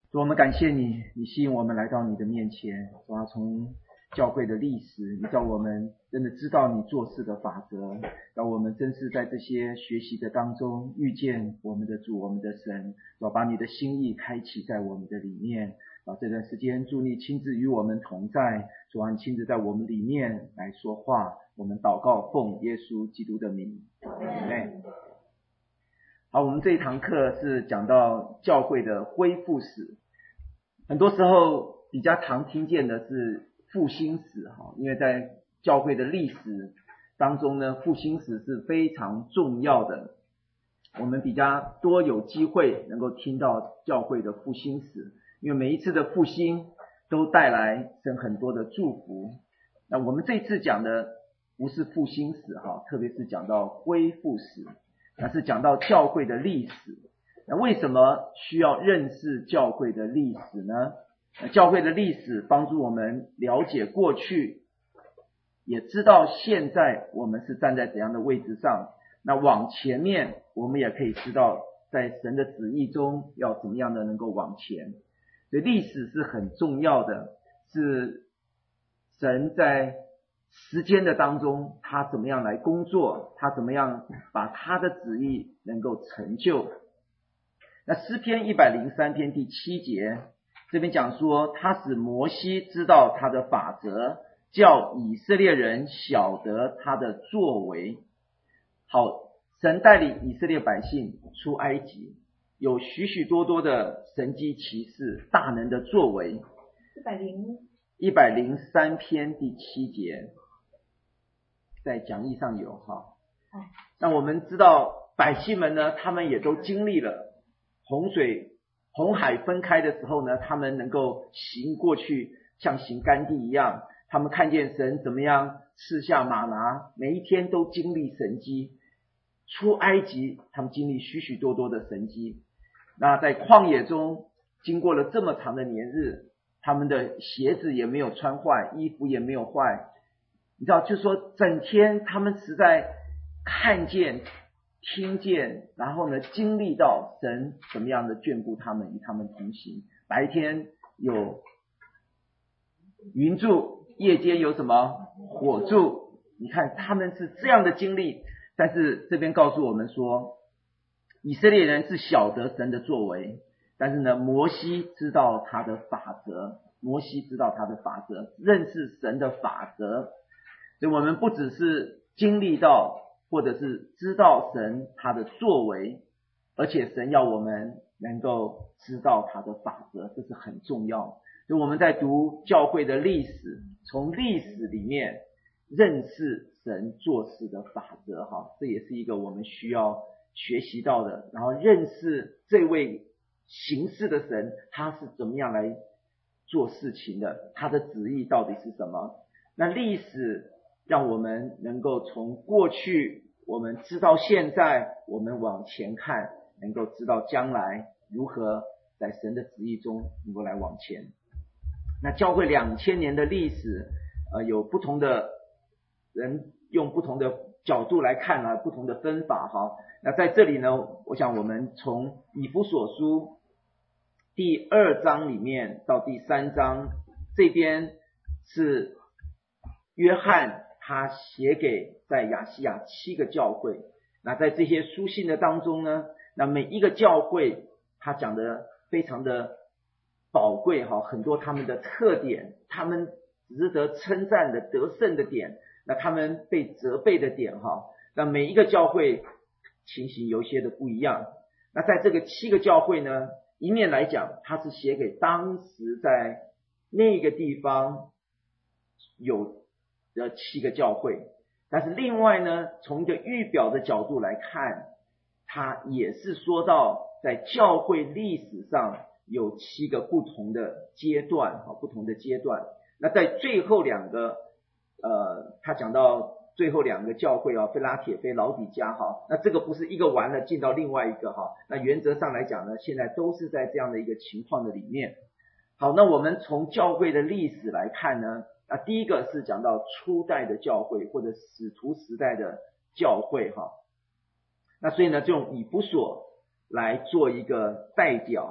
主，我们感谢你，你吸引我们来到你的面前。主啊，从教会的历史，你叫我们真的知道你做事的法则，让我们真是在这些学习的当中遇见我们的主，我们的神。主啊，把你的心意开启在我们的里面。这段时间祝你亲自与我们同在，主啊，你亲自在我们里面来说话。我们祷告奉耶稣基督的名，阿们。好，我们这一堂课是讲到教会的恢复史。很多时候比较常听见的是复兴史，因为在教会的历史当中呢，复兴史是非常重要的。我们比较多有机会能够听到教会的复兴史，因为每一次的复兴都带来神很多的祝福。那我们这次讲的不是复兴史，特别是讲到恢复史，那是讲到教会的历史。那为什么需要认识教会的历史呢？教会的历史帮助我们了解过去，也知道现在我们是站在怎样的位置上。那往前面我们也可以知道在神的旨意中要怎么样的能够往前。所以历史是很重要的，是神在时间的当中他怎么样来工作，他怎么样把他的旨意能够成就。那诗篇103篇第7节这边讲说，他使摩西知道他的法则，叫以色列人晓得他的作为。好，神带领以色列百姓出埃及，有许许多多的神迹奇事，大能的作为。103篇第7节在讲义上有那我们知道百姓们呢，他们也都经历了红海分开的时候呢，他们能够行过去，像行干地一样。他们看见神怎么样赐下玛拿，每一天都经历神迹。出埃及，他们经历许许多多的神迹。那在旷野中，经过了这么长的年日，他们的鞋子也没有穿坏，衣服也没有坏。你知道，就是说整天他们实在看见听见，然后呢经历到神怎么样的眷顾他们，与他们同行。白天有云柱，夜间有什么火柱。你看他们是这样的经历。但是这边告诉我们说，以色列人是晓得神的作为，但是呢摩西知道他的法则，认识神的法则。所以我们不只是经历到或者是知道神他的作为，而且神要我们能够知道他的法则，这是很重要。所以我们在读教会的历史，从历史里面认识神做事的法则，这也是一个我们需要学习到的。然后认识这位行事的神，他是怎么样来做事情的，他的旨意到底是什么。那历史让我们能够从过去我们知道现在，我们往前看，能够知道将来如何在神的旨意中能够来往前。那教会2000年的历史，有不同的人用不同的角度来看不同的分法那在这里呢，我想我们从以弗所书第2章里面到第3章，这边是约翰他写给在亚细亚7个教会。那在这些书信的当中呢，那每一个教会他讲的非常的宝贵很多他们的特点，他们值得称赞的得胜的点，那他们被责备的点那每一个教会情形有些的不一样。那在这个7个教会呢，一面来讲它是写给当时在那个地方有的7个教会，但是另外呢，从一个预表的角度来看，它也是说到在教会历史上有7个不同的阶段。那在最后2个他讲到最后2个教会菲拉铁非、老底嘉那这个不是一个完了进到另外一个那原则上来讲呢，现在都是在这样的一个情况的里面。好，那我们从教会的历史来看呢，第一个是讲到初代的教会或者使徒时代的教会那所以呢就用以弗所来做一个代表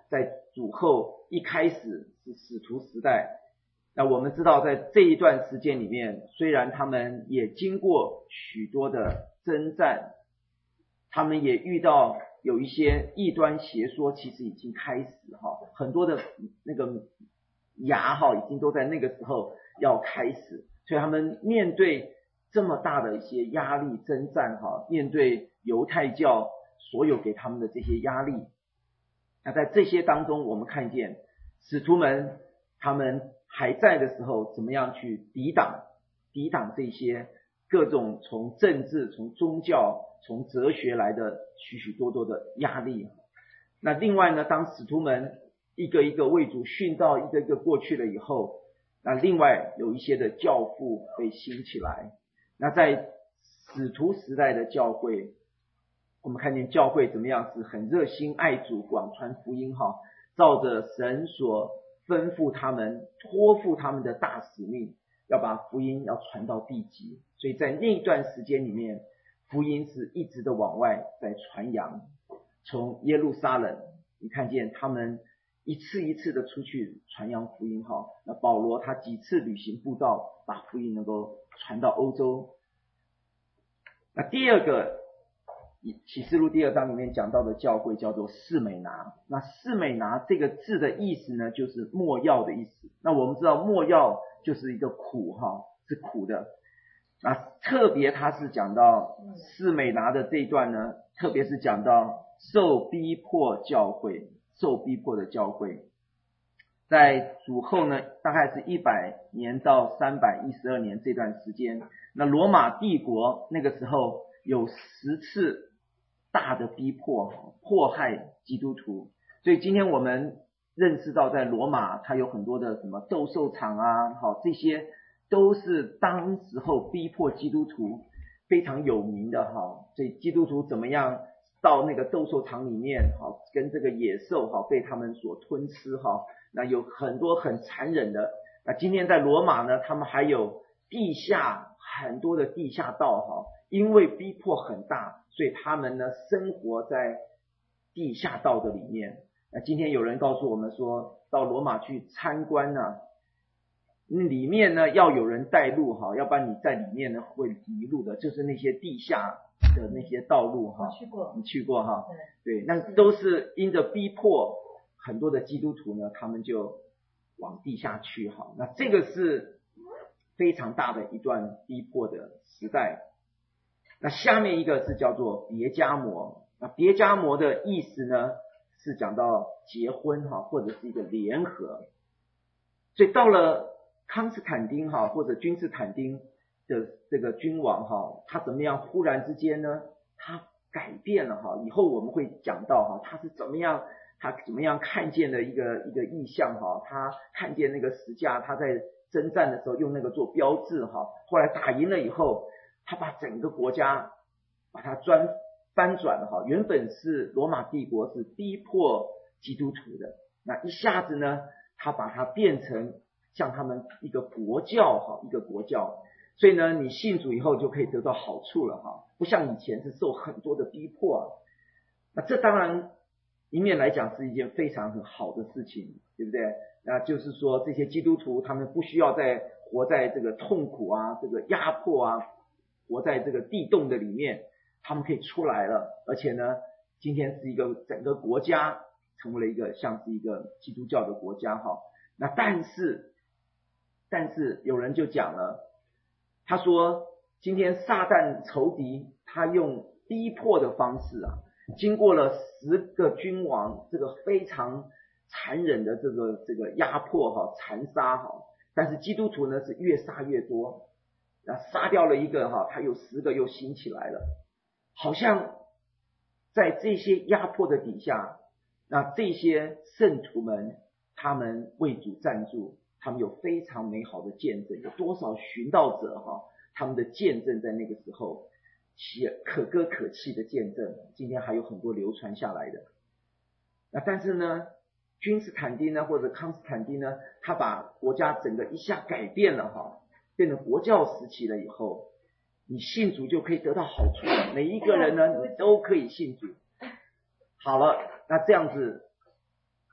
在主后一开始是使徒时代。那我们知道在这一段时间里面，虽然他们也经过许多的征战，他们也遇到有一些异端邪说，其实已经开始很多的那个芽已经都在那个时候要开始，所以他们面对这么大的一些压力征战面对犹太教所有给他们的这些压力，那在这些当中，我们看见使徒们他们还在的时候，怎么样去抵挡这些各种从政治、从宗教、从哲学来的许许多多的压力。那另外呢，当使徒们一个一个为主殉道，一个一个过去了以后，那另外有一些的教父被兴起来。那在使徒时代的教会，我们看见教会怎么样是很热心爱主，广传福音照着神所吩咐他们托付他们的大使命，要把福音要传到地极。所以在那一段时间里面，福音是一直的往外在传扬。从耶路撒冷，你看见他们一次一次的出去传扬福音那保罗他几次旅行布道，把福音能够传到欧洲。那第二个启示录第2章里面讲到的教会叫做士美拿。那士美拿这个字的意思呢，就是没药的意思。那我们知道没药就是一个苦是苦的。那特别他是讲到士美拿的这一段呢，特别是讲到受逼迫教会，受逼迫的教会。在主后呢，大概是100年到312年这段时间，那罗马帝国那个时候有10次大的逼迫，迫害基督徒。所以今天我们认识到在罗马它有很多的什么斗兽场这些都是当时候逼迫基督徒非常有名的所以基督徒怎么样到那个斗兽场里面跟这个野兽被他们所吞吃那有很多很残忍的。那今天在罗马呢，他们还有地下很多的地下道因为逼迫很大，所以他们呢生活在地下道的里面。那今天有人告诉我们说，到罗马去参观里面呢要有人带路要不然你在里面呢会迷路的，就是那些地下的那些道路你去过对，那都是因着逼迫，很多的基督徒呢他们就往地下去那这个是非常大的一段逼迫的时代。那下面一个是叫做别迦摩。那别迦摩的意思呢是讲到结婚或者是一个联合。所以到了康斯坦丁或者君士坦丁的这个君王他怎么样忽然之间呢他改变了以后我们会讲到他是怎么样看见的一个意象他看见那个石架，他在征战的时候用那个做标志后来打赢了以后，他把整个国家把它翻转了原本是罗马帝国是逼迫基督徒的，那一下子呢他把它变成像他们一个国教一个国教。所以呢你信主以后就可以得到好处了不像以前是受很多的逼迫那这当然一面来讲是一件非常很好的事情，对不对？那就是说这些基督徒他们不需要再活在这个痛苦这个压迫活在这个地洞的里面，他们可以出来了。而且呢今天是一个整个国家成为了一个像是一个基督教的国家那但是有人就讲了，他说今天撒旦仇敌他用逼迫的方式经过了10个君王这个非常残忍的这个压迫残杀但是基督徒呢是越杀越多，那杀掉了一个他有10个又兴起来了。好像在这些压迫的底下，那这些圣徒们他们为主站住，他们有非常美好的见证，有多少寻道者他们的见证在那个时候写可歌可泣的见证，今天还有很多流传下来的。那但是呢君士坦丁呢或者康斯坦丁呢，他把国家整个一下改变了变成国教时期了以后，你信主就可以得到好处了，每一个人呢你都可以信主。好了，那这样子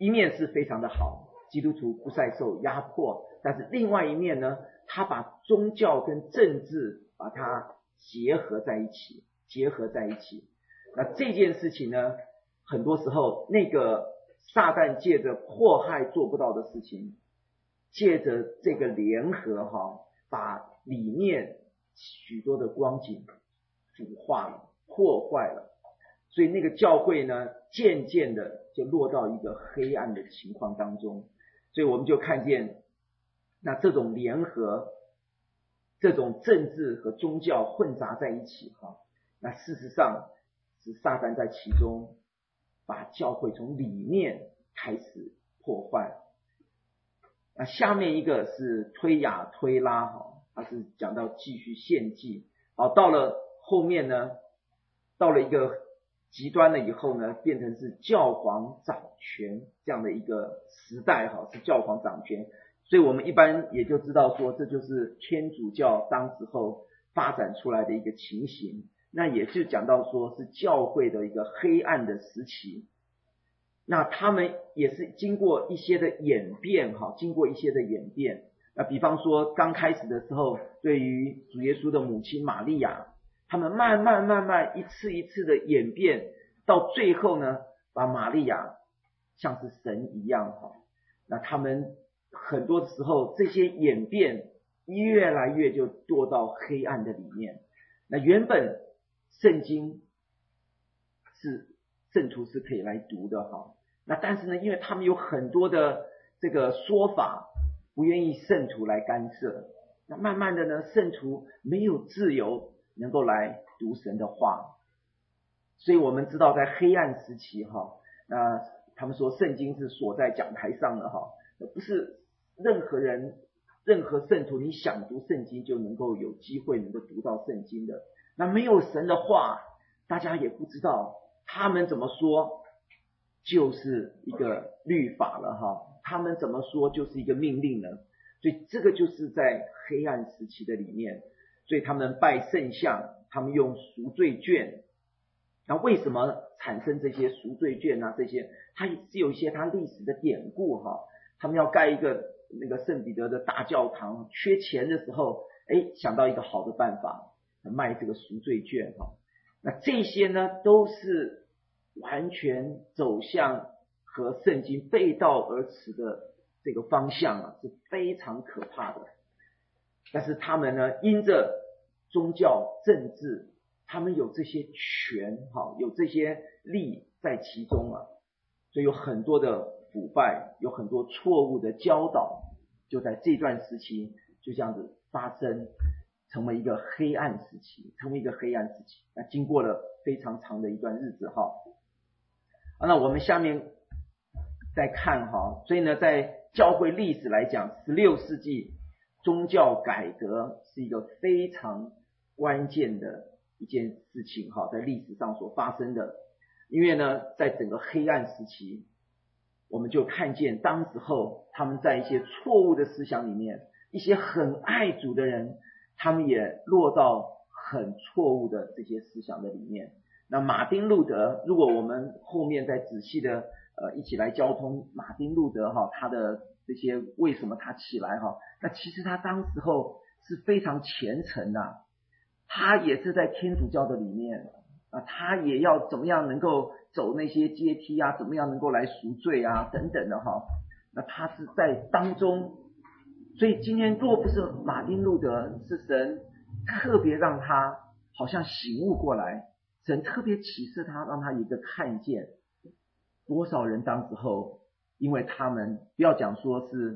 一面是非常的好，基督徒不再受压迫，但是另外一面呢，他把宗教跟政治把它结合在一起。那这件事情呢，很多时候那个撒旦借着迫害做不到的事情，借着这个联合把里面许多的光景腐化了，破坏了，所以那个教会呢，渐渐的就落到一个黑暗的情况当中。所以我们就看见，那这种联合，这种政治和宗教混杂在一起那事实上是撒旦在其中把教会从里面开始破坏。那下面一个是推雅推拉他是讲到继续献祭到了后面呢，到了一个极端了以后呢，变成是教皇掌权这样的一个时代是教皇掌权。所以我们一般也就知道说，这就是天主教当时候发展出来的一个情形。那也是讲到说是教会的一个黑暗的时期。那他们也是经过一些的演变那比方说刚开始的时候，对于主耶稣的母亲玛利亚，他们慢慢一次一次的演变，到最后呢，把玛利亚像是神一样那他们很多时候这些演变越来越就堕到黑暗的里面。那原本圣经是圣徒是可以来读的那但是呢，因为他们有很多的这个说法，不愿意圣徒来干涉，那慢慢的呢，圣徒没有自由能够来读神的话。所以我们知道在黑暗时期那他们说圣经是锁在讲台上的不是任何人任何圣徒你想读圣经就能够有机会能够读到圣经的。那没有神的话，大家也不知道他们怎么说就是一个律法了他们怎么说就是一个命令了。所以这个就是在黑暗时期的里面，所以他们拜圣像，他们用赎罪券。那为什么产生这些赎罪券这些它是有一些它历史的典故他们要盖一个那个圣彼得的大教堂，缺钱的时候想到一个好的办法，卖这个赎罪券那这些呢都是完全走向和圣经背道而驰的这个方向是非常可怕的。但是他们呢，因着宗教政治，他们有这些权有这些利在其中所以有很多的腐败，有很多错误的教导，就在这段时期就这样子发生，成为一个黑暗时期。那经过了非常长的一段日子那我们下面再看所以呢，在教会历史来讲，16世纪宗教改革是一个非常关键的一件事情在历史上所发生的。因为呢，在整个黑暗时期，我们就看见当时候他们在一些错误的思想里面，一些很爱主的人，他们也落到很错误的这些思想的里面。那马丁路德，如果我们后面再仔细的一起来交通马丁路德他的这些为什么他起来那其实他当时候是非常虔诚的，他也是在天主教的里面他也要怎么样能够走那些阶梯怎么样能够来赎罪等等的那他是在当中。所以今天若不是马丁路德，是神特别让他好像醒悟过来，神特别启示他，让他有一个看见。多少人当时候因为他们不要讲说是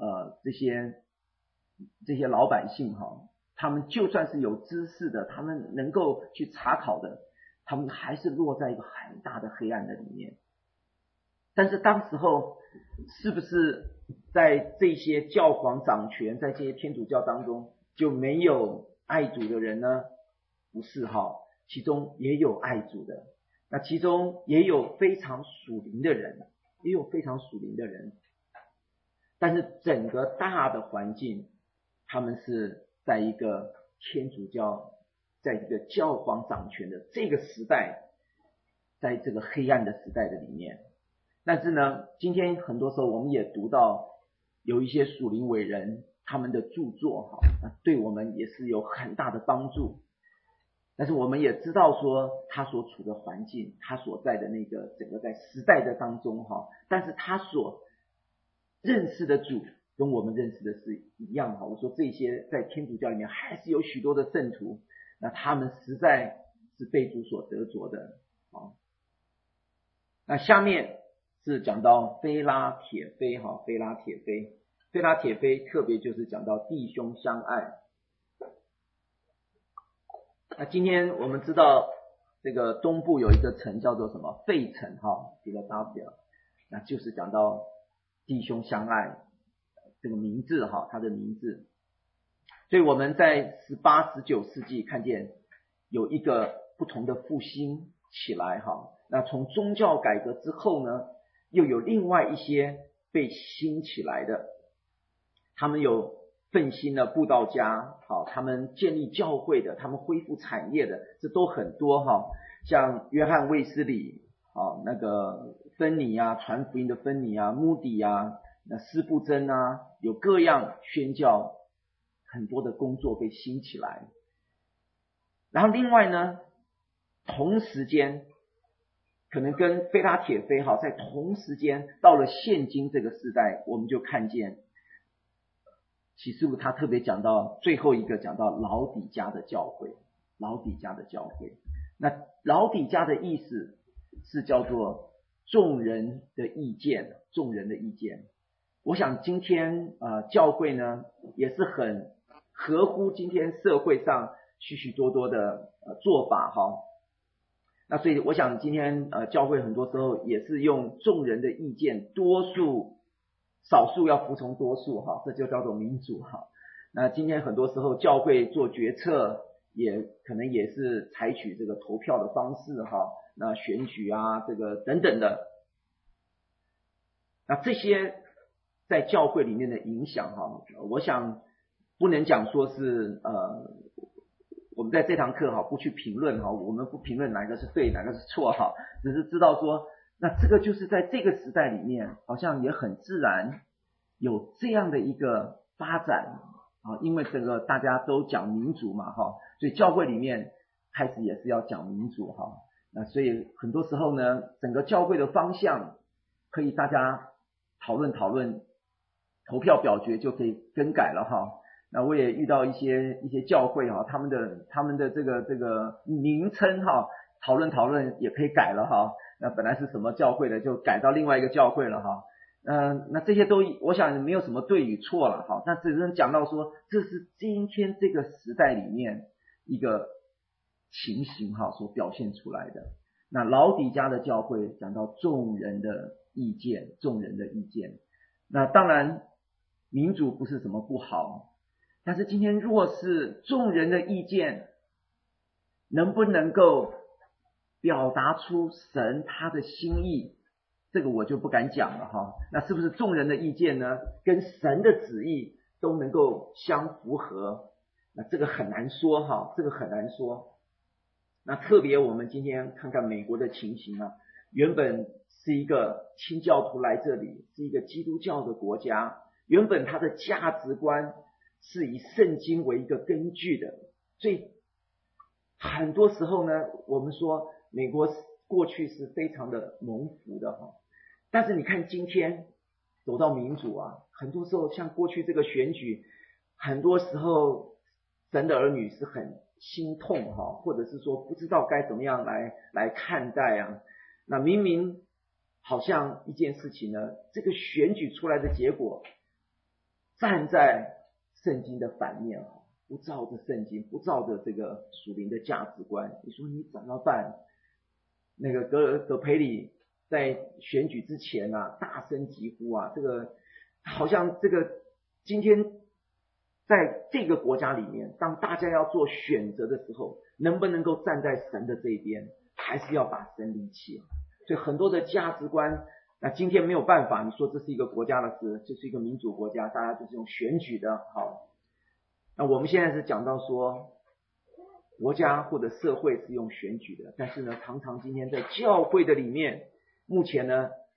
这些老百姓他们就算是有知识的，他们能够去查考的，他们还是落在一个很大的黑暗的里面。但是当时候是不是在这些教皇掌权，在这些天主教当中就没有爱主的人呢？不是其中也有爱主的，那其中也有非常属灵的人，但是整个大的环境，他们是在一个天主教，在一个教皇掌权的这个时代，在这个黑暗的时代的里面。 但是呢，今天很多时候我们也读到有一些属灵伟人他们的著作对我们也是有很大的帮助。但是我们也知道说他所处的环境，他所在的那个整个在时代的当中但是他所认识的主跟我们认识的是一样我说这些在天主教里面还是有许多的圣徒，那他们实在是被主所得着的那下面是讲到非拉铁非非拉铁非，非拉铁非特别就是讲到弟兄相爱。那今天我们知道这个东部有一个城叫做什么费城Philadelphia，那就是讲到弟兄相爱这个名字他的名字。所以我们在18、19世纪看见有一个不同的复兴起来那从宗教改革之后呢，又有另外一些被兴起来的，他们有奋兴的布道家他们建立教会的，他们恢复产业的，这都很多像约翰卫斯理那个芬尼传福音的芬尼穆迪那斯布真有各样宣教很多的工作被兴起来。然后另外呢，同时间可能跟非拉铁非在同时间到了现今这个时代，我们就看见启示录他特别讲到最后一个，讲到老底嘉的教会。老底嘉的教会，那老底嘉的意思是叫做众人的意见，众人的意见。我想今天教会呢也是很合乎今天社会上许许多多的做法那所以我想今天教会很多时候也是用众人的意见，少数要服从多数这就叫做民主那今天很多时候教会做决策也可能也是采取这个投票的方式那选举这个等等的。那这些在教会里面的影响我想不能讲说是我们在这堂课不去评论我们不评论哪个是对哪个是错只是知道说那这个就是在这个时代里面好像也很自然有这样的一个发展因为整个大家都讲民主嘛所以教会里面开始也是要讲民主那所以很多时候呢，整个教会的方向可以大家讨论，投票表决就可以更改了那我也遇到一些教会他们的这个名称讨论也可以改了那本来是什么教会的就改到另外一个教会了那这些都我想没有什么对与错了那只是讲到说这是今天这个时代里面一个情形所表现出来的。那老底嘉的教会讲到众人的意见，那当然民主不是什么不好，但是今天若是众人的意见能不能够表达出神他的心意，这个我就不敢讲了那是不是众人的意见呢跟神的旨意都能够相符合，那这个很难说这个很难说。那特别我们今天看看美国的情形原本是一个清教徒来这里，是一个基督教的国家，原本它的价值观是以圣经为一个根据的，所以很多时候呢我们说美国过去是非常的蒙福的但是你看今天走到民主很多时候像过去这个选举，很多时候神的儿女是很心痛或者是说不知道该怎么样来看待那明明好像一件事情呢，这个选举出来的结果站在圣经的反面不照着圣经，不照着这个属灵的价值观，你说你怎么办？那个葛培理在选举之前大声疾呼这个好像这个今天在这个国家里面，当大家要做选择的时候，能不能够站在神的这一边，还是要把神离弃所以很多的价值观，那今天没有办法，你说这是一个国家的事，这是一个民主国家，大家就是用选举的那我们现在是讲到说国家或者社会是用选举的，但是呢常常今天在教会的里面，目前呢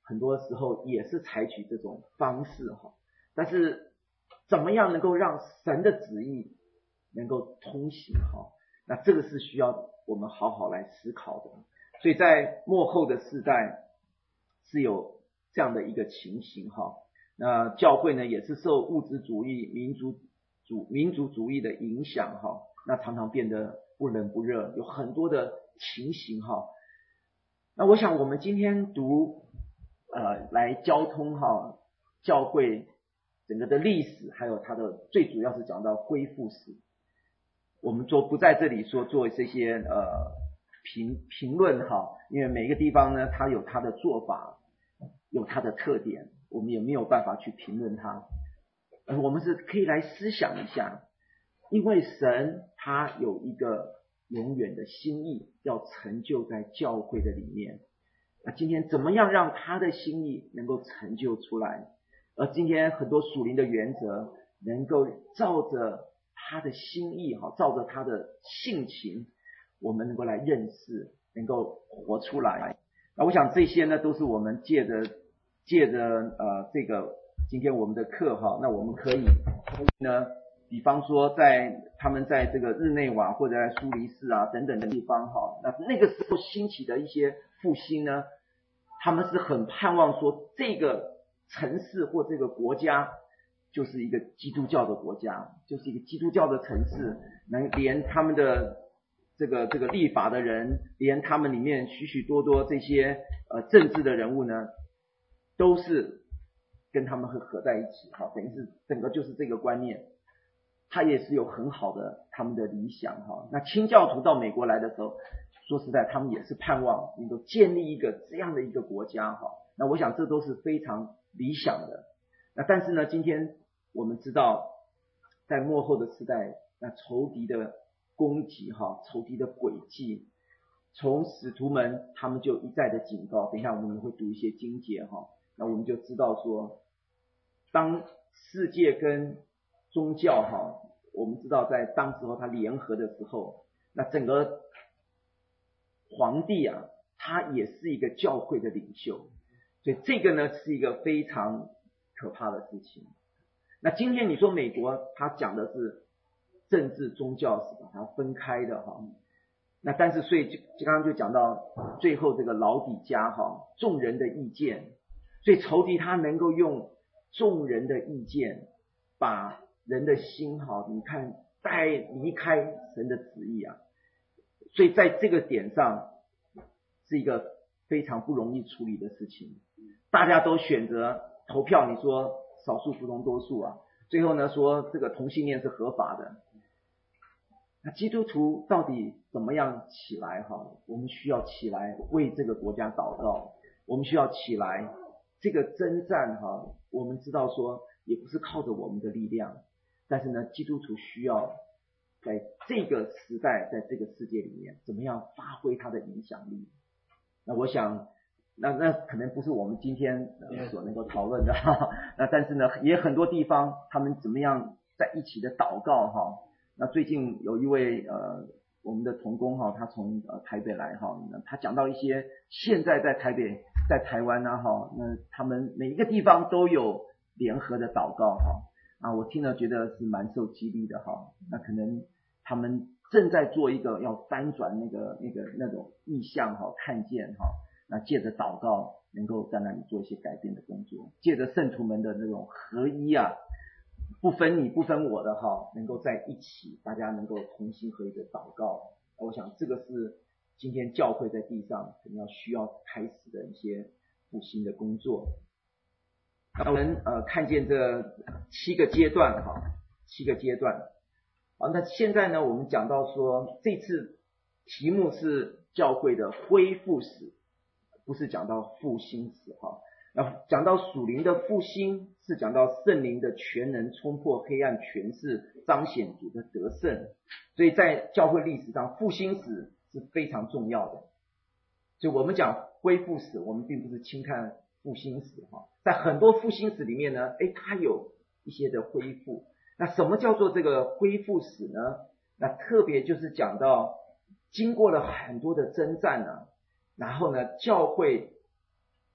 很多时候也是采取这种方式哈，但是怎么样能够让神的旨意能够通行哈？那这个是需要我们好好来思考的。所以在末后的世代是有这样的一个情形哈。那教会呢也是受物质主义、民族主义的影响哈，那常常变得不冷不热，有很多的情形哈。那我想我们今天读来交通哈教会整个的历史，还有它的最主要是讲到恢复史。我们不在这里说做这些评论哈，因为每个地方呢它有它的做法，有它的特点，我们也没有办法去评论它。我们是可以来思想一下，因为神他有一个永远的心意要成就在教会的里面。那今天怎么样让他的心意能够成就出来？而今天很多属灵的原则能够照着他的心意照着他的性情，我们能够来认识，能够活出来。那我想这些呢都是我们借着这个今天我们的课哈，那我们可以呢，比方说他们在这个日内瓦或者在苏黎世啊等等的地方哈，那个时候兴起的一些复兴呢，他们是很盼望说这个城市或这个国家就是一个基督教的国家，就是一个基督教的城市，连他们的这个立法的人，连他们里面许许多多这些政治的人物呢，都是跟他们合在一起哈，等于是整个就是这个观念，他也是有很好的他们的理想哈。那清教徒到美国来的时候，说实在他们也是盼望能够建立一个这样的一个国家哈。那我想这都是非常理想的。那但是呢，今天我们知道在末后的时代，那仇敌的攻击哈，仇敌的诡计，从使徒们他们就一再的警告，等一下我们会读一些经节哈，那我们就知道说，当世界跟宗教哈，我们知道在当时候他联合的时候，那整个皇帝啊，他也是一个教会的领袖，所以这个呢是一个非常可怕的事情。那今天你说美国他讲的是政治宗教是把它分开的哈，那但是所以就刚刚就讲到最后这个老底家哈，众人的意见，所以仇敌他能够用众人的意见把人的心哈，你看带离开神的旨意啊，所以在这个点上是一个非常不容易处理的事情。大家都选择投票，你说少数服从多数啊，最后呢说这个同性恋是合法的。那基督徒到底怎么样起来哈？我们需要起来为这个国家祷告，我们需要起来这个征战哈。我们知道说也不是靠着我们的力量，但是呢，基督徒需要在这个时代，在这个世界里面，怎么样发挥他的影响力？那我想，那可能不是我们今天所能够讨论的哈。那但是呢，也很多地方他们怎么样在一起的祷告哈。那最近有一位我们的同工哈，他从台北来哈，他讲到一些现在在台湾啊哈，那他们每一个地方都有联合的祷告哈，我听了觉得是蛮受激励的哈。那可能他们正在做一个要翻转那种意向哈，看见哈，那借着祷告能够在那里做一些改变的工作，借着圣徒们的那种合一啊，不分你不分我的哈，能够在一起，大家能够同心合一的祷告。我想这个是今天教会在地上可能需要开始的一些复兴的工作。那我们看见这7个阶段哈，7个阶段。好，那现在呢，我们讲到说这次题目是教会的恢复史，不是讲到复兴史哈。那讲到属灵的复兴，是讲到圣灵的全能冲破黑暗权势，彰显主的得胜。所以在教会历史上，复兴史是非常重要的。所以我们讲恢复史，我们并不是轻看复兴史哈。在很多复兴史里面呢，它有一些的恢复。那什么叫做这个恢复史呢？那特别就是讲到经过了很多的征战呢，然后呢，教会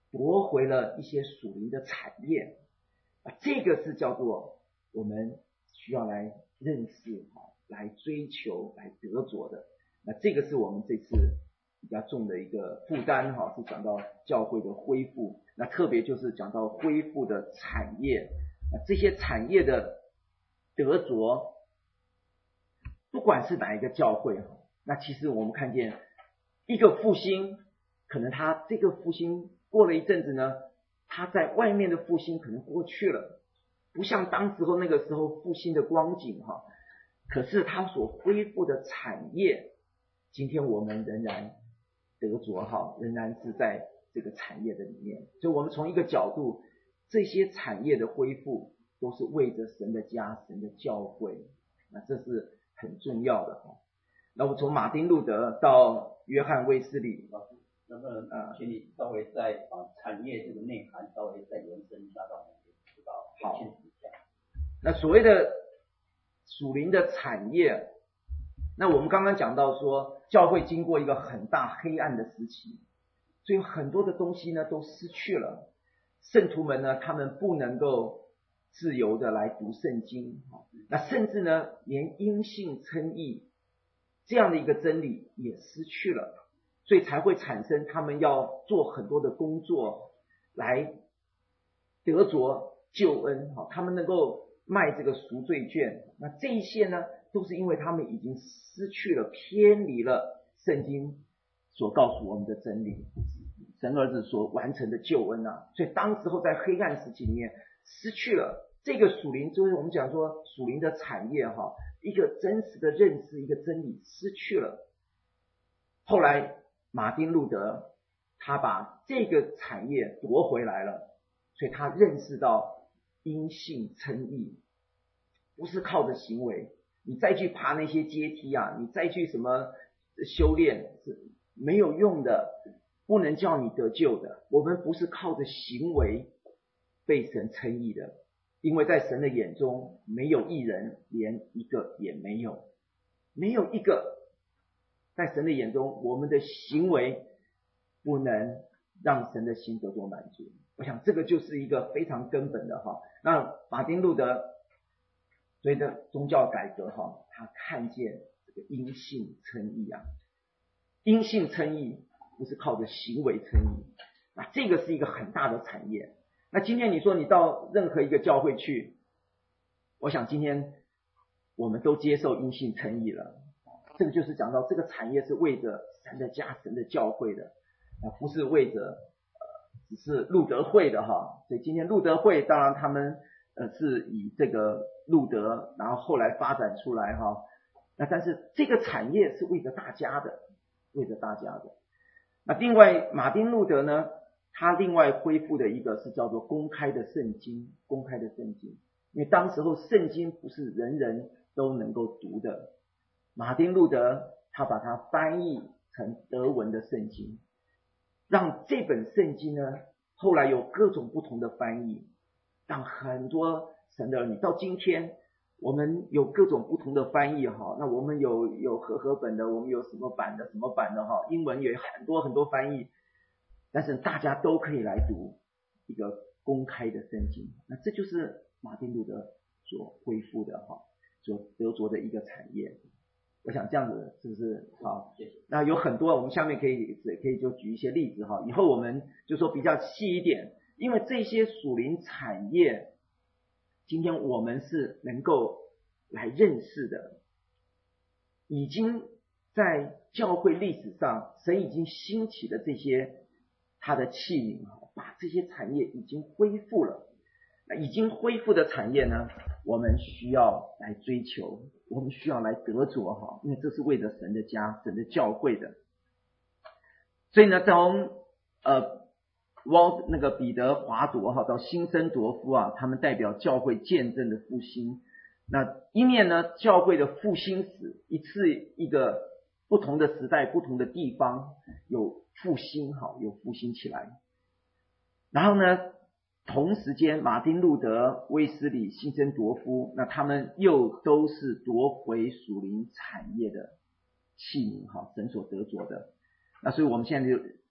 夺回了一些属灵的产业，这个是叫做我们需要来认识、来追求、来得着的。那这个是我们这次比较重的一个负担，是讲到教会的恢复，那特别就是讲到恢复的产业，这些产业的得着，不管是哪一个教会，那其实我们看见一个复兴，可能他这个复兴过了一阵子呢，他在外面的复兴可能过去了，不像当时候那个时候复兴的光景，可是他所恢复的产业，今天我们仍然得着，仍然是在这个产业的里面。所以我们从一个角度，这些产业的恢复都是为着神的家、神的教会，那这是很重要的。那我从马丁路德到约翰卫斯理， 老师能不能请你稍微再把产业这个内涵稍微再延伸一下，让我们知道好清楚一下。 那所谓的属灵的产业，那我们刚刚讲到说，教会经过一个很大黑暗的时期，所以很多的东西呢都失去了。圣徒们呢，他们不能够自由的来读圣经，那甚至呢，连因信称义这样的一个真理也失去了，所以才会产生他们要做很多的工作来得着救恩，他们能够卖这个赎罪券，那这一些呢，都是因为他们已经失去了、偏离了圣经所告诉我们的真理，神儿子所完成的救恩啊，所以当时候在黑暗时期里面失去了这个属灵，就是我们讲说属灵的产业，一个真实的认识，一个真理失去了。后来马丁路德他把这个产业夺回来了，所以他认识到因信称义不是靠着行为，你再去爬那些阶梯啊，你再去什么修炼是没有用的，不能叫你得救的。我们不是靠着行为被神称义的，因为在神的眼中没有义人，连一个也没有，没有一个。在神的眼中，我们的行为不能让神的心得到满足。我想这个就是一个非常根本的。那马丁路德随着宗教改革，他看见这个因信称义啊，因信称义不是靠着行为称义，那这个是一个很大的产业。那今天你说你到任何一个教会去，我想今天我们都接受因信称义了，这个就是讲到这个产业是为着神的家、神的教会的，不是为着只是路德会的。所以今天路德会当然他们是以这个路德然后后来发展出来，那但是这个产业是为着大家的，为着大家的。那另外马丁路德呢，他另外恢复的一个是叫做公开的圣经，公开的圣经，因为当时候圣经不是人人都能够读的，马丁路德他把它翻译成德文的圣经，让这本圣经呢后来有各种不同的翻译，让很多神的儿女到今天我们有各种不同的翻译，那我们有和本的，我们有什么版的什么版的，英文也有很多很多翻译，但是大家都可以来读一个公开的圣经，那这就是马丁路德所恢复的，所得着的一个产业。我想这样子是不是好？那有很多，我们下面可以就举一些例子，以后我们就说比较细一点，因为这些属灵产业今天我们是能够来认识的，已经在教会历史上神已经兴起的这些他的器皿，把这些产业已经恢复了。那已经恢复的产业呢，我们需要来追求，我们需要来得着，因为这是为了神的家、神的教会的。所以呢，从那个彼得华铎到辛森铎夫啊，他们代表教会见证的复兴。那一面呢，教会的复兴史，一次一个不同的时代、不同的地方有复兴，有复兴起来。然后呢，同时间马丁路德、卫斯理、辛森铎夫，那他们又都是夺回属灵产业的器皿，神所得着的。那所以我们现在就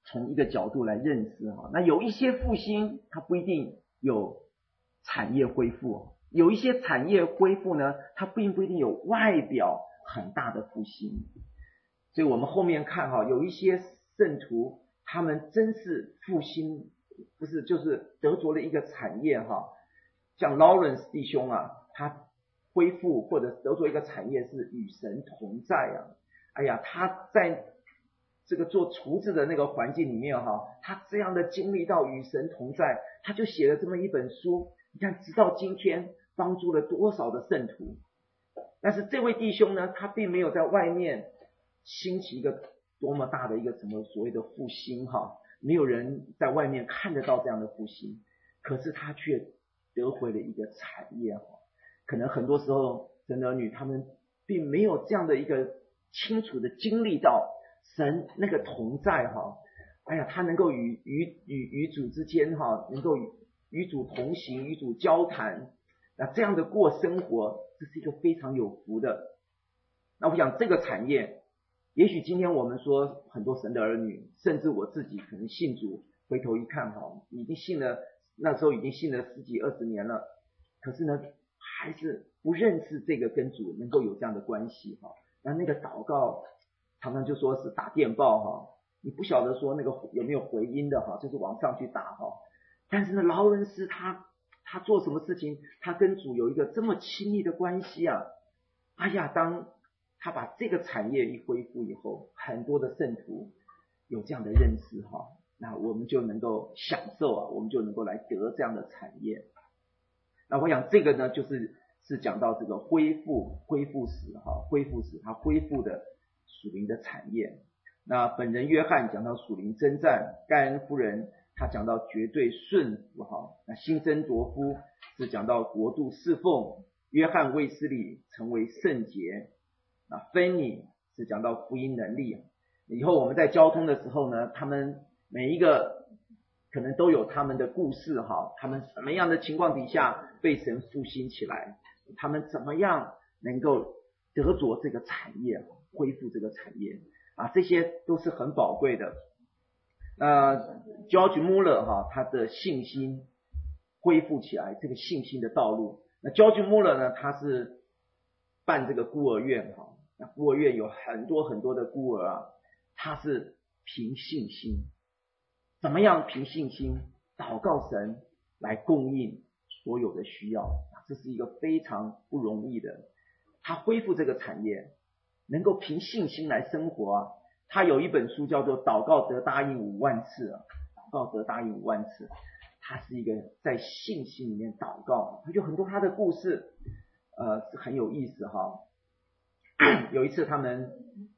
从一个角度来认识哈。那有一些复兴它不一定有产业恢复，有一些产业恢复呢，它并不一定有外表很大的复兴。所以我们后面看哈，有一些圣徒他们真是复兴，不是就是得着了一个产业哈。像 Lawrence 弟兄啊，他恢复或者得着一个产业是与神同在啊。哎呀，他在这个做厨子的那个环境里面哈，他这样的经历到与神同在，他就写了这么一本书，你看直到今天帮助了多少的圣徒。但是这位弟兄呢，他并没有在外面兴起一个多么大的一个什么所谓的复兴哈，没有人在外面看得到这样的复兴，可是他却得回了一个产业哈。可能很多时候神的儿女他们并没有这样的一个清楚的经历到神那个同在哈。哎呀，他能够与主之间哈，能够与主同行，与主交谈，那这样的过生活，这是一个非常有福的。那我想这个产业，也许今天我们说很多神的儿女，甚至我自己可能信主，回头一看哈，已经信了，那时候已经信了10几20年了，可是呢还是不认识这个跟主能够有这样的关系哈。那个祷告常常就说是打电报哈，你不晓得说那个有没有回音的哈，就是往上去打哈。但是呢，劳伦斯他做什么事情，他跟主有一个这么亲密的关系啊。哎呀，当他把这个产业一恢复以后，很多的圣徒有这样的认识哈，那我们就能够享受啊，我们就能够来得这样的产业。那我想这个呢，是讲到这个恢复史哈，恢复史他恢复的属灵的产业。那本人约翰讲到属灵征战，盖恩夫人他讲到绝对顺服哈。那辛真铎夫是讲到国度侍奉，约翰卫斯理成为圣洁，那芬尼是讲到福音能力。以后我们在交通的时候呢，他们每一个可能都有他们的故事哈，他们什么样的情况底下被神复兴起来，他们怎么样能够得着这个产业，恢复这个产业啊，这些都是很宝贵的。George Muller 哈，他的信心恢复起来，这个信心的道路。那 George Muller 呢，他是办这个孤儿院哈，那孤儿院有很多的孤儿啊，他是凭信心。怎么样凭信心祷告神来供应所有的需要，这是一个非常不容易的。他恢复这个产业，能够凭信心来生活啊。他有一本书叫做《祷告得答应5万次》啊，祷告得答应5万次。他是一个在信心里面祷告，他就很多他的故事，是很有意思哈。有一次他们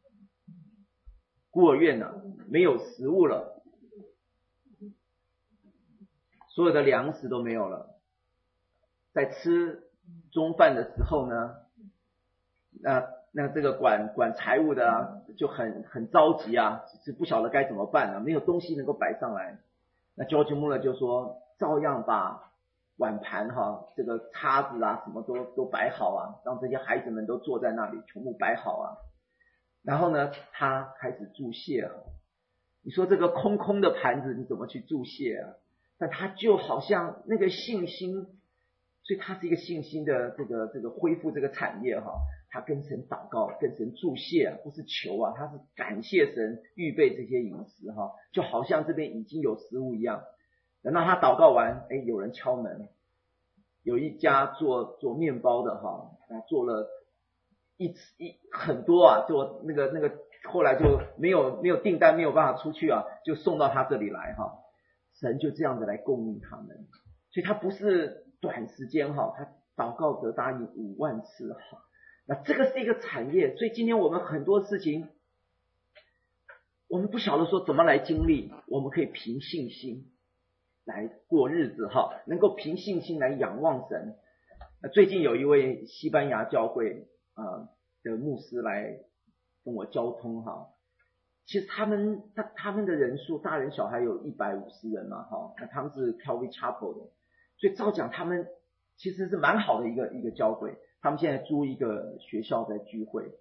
孤儿院呢没有食物了，所有的粮食都没有了，在吃中饭的时候呢，那这个管财务的啊，就很着急啊，是不晓得该怎么办啊，没有东西能够摆上来。那 George Muller 就说，照样把碗盘哈，这个叉子啊什么都摆好啊，让这些孩子们都坐在那里全部摆好啊。然后呢，他开始注谢啊。你说这个空空的盘子你怎么去注谢啊？但他就好像那个信心，所以他是一个信心的这个恢复这个产业哈。他跟神祷告，跟神祝谢啊，不是求啊，他是感谢神预备这些饮食哈，就好像这边已经有食物一样。等到他祷告完，有人敲门，有一家做面包的哈，做了很多啊，做那个后来就没有订单，没有办法出去啊，就送到他这里来哈。神就这样子来供应他们，所以他不是短时间哈，他祷告得答应5万次哈。那这个是一个产业，所以今天我们很多事情，我们不晓得说怎么来经历，我们可以凭信心来过日子哈，能够凭信心来仰望神。最近有一位西班牙教会的牧师来跟我交通哈，其实他们的人数大人小孩有150人嘛哈，那他们是 Calvary Chapel 的，所以照讲他们其实是蛮好的一个教会。他们现在租一个学校在聚会，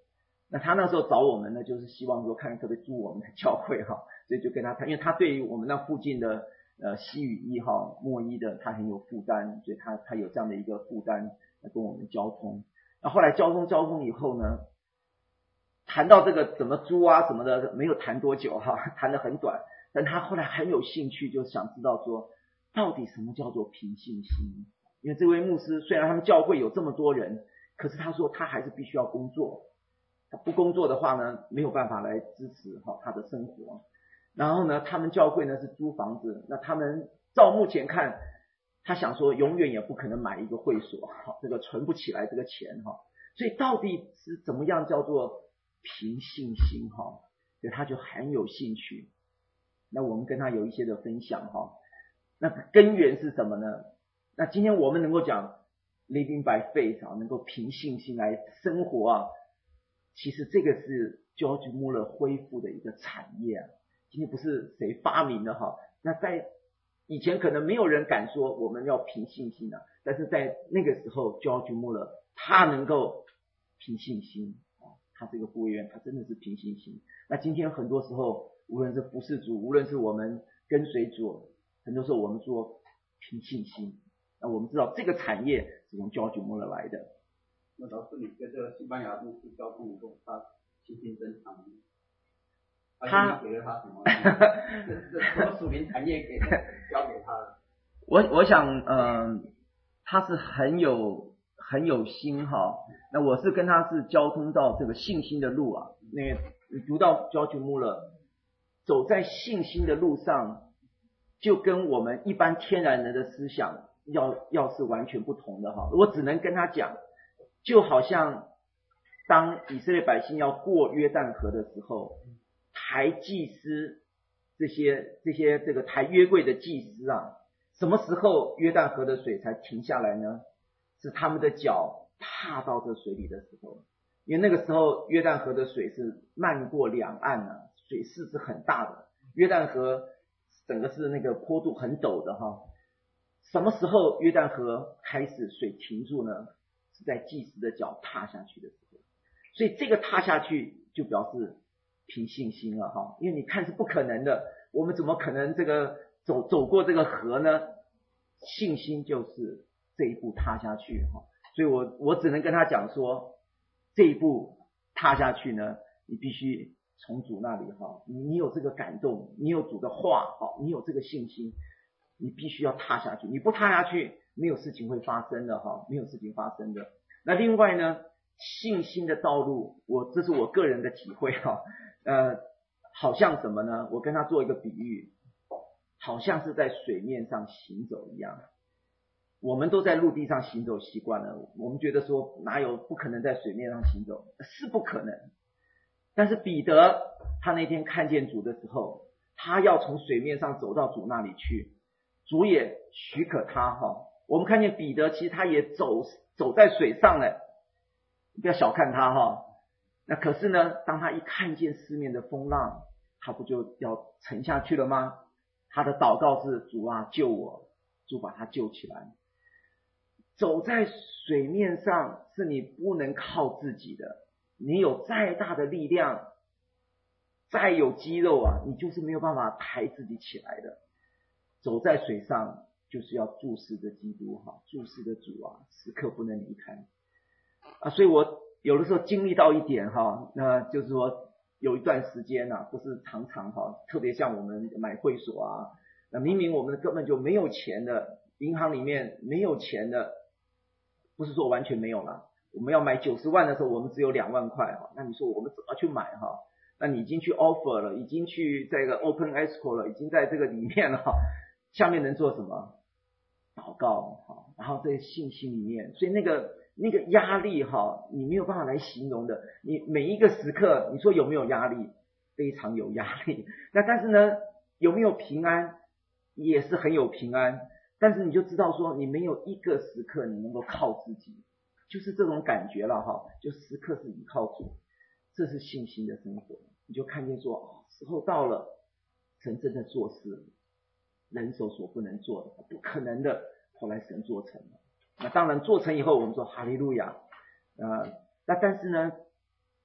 那他那时候找我们呢，就是希望说看可不可以租我们的教会哈，所以就跟他谈，因为他对于我们那附近的西语一哈墨一的他很有负担，所以他有这样的一个负担来跟我们交通。那后来交通以后呢，谈到这个怎么租啊什么的，没有谈多久哈，谈得很短。但他后来很有兴趣，就想知道说，到底什么叫做凭信心？因为这位牧师虽然他们教会有这么多人，可是他说他还是必须要工作，他不工作的话呢，没有办法来支持他的生活。然后呢，他们教会呢是租房子，那他们照目前看，他想说永远也不可能买一个会所，这个存不起来这个钱所以到底是怎么样叫做凭信心所以他就很有兴趣。那我们跟他有一些的分享那根源是什么呢？那今天我们能够讲 living by faith 能够凭信心来生活其实这个是 George Mueller 恢复的一个产业今天不是谁发明的那在以前可能没有人敢说我们要凭信心但是在那个时候 George Mueller 他能够凭信心他这个副委员他真的是凭信心。那今天很多时候无论是服侍主，无论是我们跟随主，很多时候我们说凭信心。那我们知道这个产业是从 George Mueller 来的。 那老师，你觉得西班牙牧师交通以后，他信心增强吗？他给了他什么？什么属灵产业交给他了？ 我想，他是很有心那我是跟他是交通到这个信心的路那你读到 George Mueller 走在信心的路上，就跟我们一般天然人的思想要是完全不同的我只能跟他讲，就好像当以色列百姓要过约旦河的时候，抬祭司这些这个抬约柜的祭司什么时候约旦河的水才停下来呢？是他们的脚踏到这水里的时候。因为那个时候约旦河的水是漫过两岸水势是很大的，约旦河整个是那个坡度很陡的什么时候约旦河开始水停住呢？是在祭司的脚踏下去的时候。所以这个踏下去就表示凭信心了因为你看是不可能的，我们怎么可能这个走过这个河呢？信心就是这一步踏下去所以我只能跟他讲说，这一步踏下去呢，你必须从主那里你有这个感动，你有主的话你有这个信心，你必须要踏下去，你不踏下去没有事情会发生的没有事情发生的。那另外呢，信心的道路，这是我个人的体会好像什么呢？我跟他做一个比喻，好像是在水面上行走一样。我们都在陆地上行走习惯了，我们觉得说哪有不可能在水面上行走，是不可能。但是彼得他那天看见主的时候，他要从水面上走到主那里去，主也许可他我们看见彼得其实他也走在水上了，不要小看他那可是呢，当他一看见四面的风浪，他不就要沉下去了吗？他的祷告是主救我，主把他救起来。走在水面上是你不能靠自己的，你有再大的力量，再有肌肉你就是没有办法抬自己起来的。走在水上就是要注视着基督注视着主时刻不能离开所以我有的时候经历到一点那就是说有一段时间不是常常特别像我们买会所那明明我们根本就没有钱的，银行里面没有钱的，不是说完全没有了，我们要买90万的时候我们只有2万块那你说我们怎么去买那你已经去 offer 了，已经去这个 open escrow 了，已经在这个里面了下面能做什么？祷告然后在信心里面，所以那个压力你没有办法来形容的。你每一个时刻你说有没有压力？非常有压力。那但是呢，有没有平安？也是很有平安。但是你就知道说你没有一个时刻你能够靠自己，就是这种感觉了就时刻是依靠主，这是信心的生活。你就看见说时候到了，神真的做事，人手所不能做的，不可能的，后来神做成了。那当然做成以后我们说哈利路亚那但是呢，